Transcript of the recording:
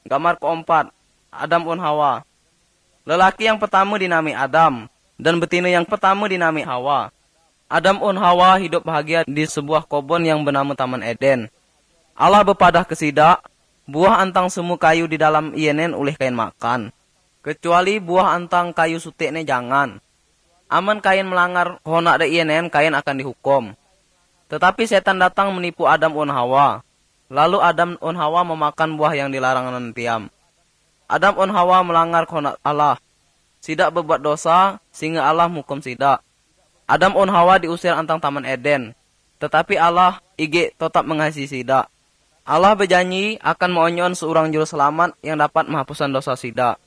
Gambar keempat, Adam un Hawa. Lelaki yang pertama dinamai Adam, dan betina yang pertama dinamai Hawa. Adam un Hawa hidup bahagia di sebuah kebun yang bernama Taman Eden. Allah berpadah kesidak, buah antang semua kayu di dalam ienen oleh kain makan. Kecuali buah antang kayu sutiknya jangan. Aman kain melanggar kehendak da ienen, kain akan dihukum. Tetapi setan datang menipu Adam un Hawa. Lalu Adam un Hawa memakan buah yang dilarang nantiam. Adam un Hawa melanggar kehendak Allah. Sidak berbuat dosa, sehingga Allah menghukum sidak. Adam un Hawa diusir antang Taman Eden. Tetapi Allah tetap mengasihi sidak. Allah berjanji akan mengonyon seorang juru selamat yang dapat menghapuskan dosa sidak.